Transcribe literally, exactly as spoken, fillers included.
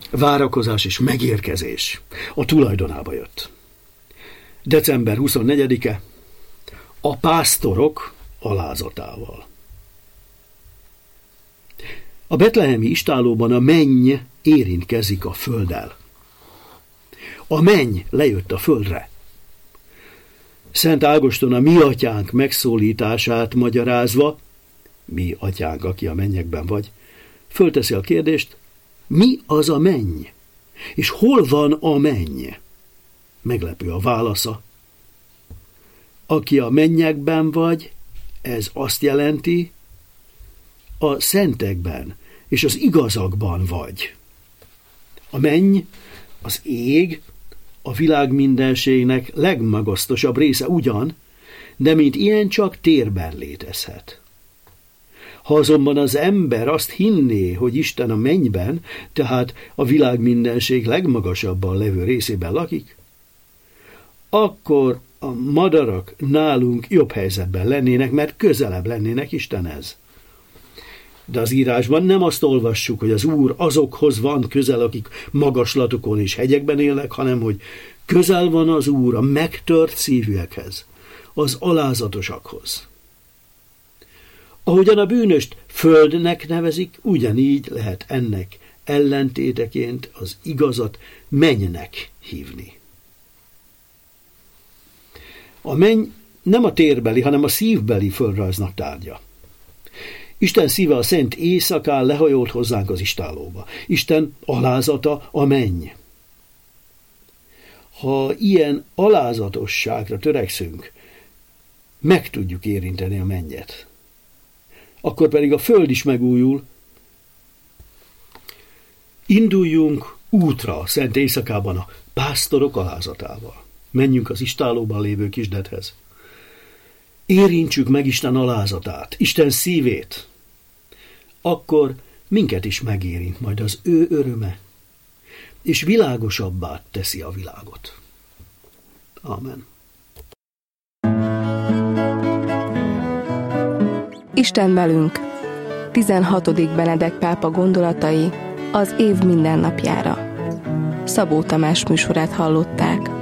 Várakozás és megérkezés a tulajdonába jött. december huszonnegyedike, a pásztorok alázatával. A betlehemi istállóban a menny érintkezik a földdel. A menny lejött a földre. Szent Ágoston a mi atyánk megszólítását magyarázva, mi atyánk, aki a mennyekben vagy, fölteszi a kérdést, mi az a menny? És hol van a menny? Meglepő a válasza. Aki a mennyekben vagy, ez azt jelenti, a szentekben és az igazakban vagy. A menny, az ég, a világ mindenségnek legmagasztosabb része ugyan, de mint ilyen csak térben létezhet. Ha azonban az ember azt hinné, hogy Isten a mennyben, tehát a világ mindenség legmagasabban levő részében lakik, akkor a madarak nálunk jobb helyzetben lennének, mert közelebb lennének Istenhez. De az írásban nem azt olvassuk, hogy az Úr azokhoz van közel, akik magaslatokon és hegyekben élnek, hanem hogy közel van az Úr a megtört szívűekhez, az alázatosakhoz. Ahogyan a bűnöst földnek nevezik, ugyanígy lehet ennek ellentéteként az igazat mennynek hívni. A menny nem a térbeli, hanem a szívbeli földrajznak tárgya. Isten szíve a szent éjszakán lehajolt hozzánk az istállóba. Isten alázata a menny. Ha ilyen alázatosságra törekszünk, meg tudjuk érinteni a mennyet. Akkor pedig a föld is megújul. Induljunk útra a szent éjszakában a pásztorok alázatával. Menjünk az istállóban lévő kisdedhez. Érintsük meg Isten alázatát, Isten szívét. Akkor minket is megérint majd az ő öröme, és világosabbá teszi a világot. Amen. Isten velünk. tizenhatodik Benedek pápa gondolatai az év mindennapjára. Szabó Tamás műsorát hallották.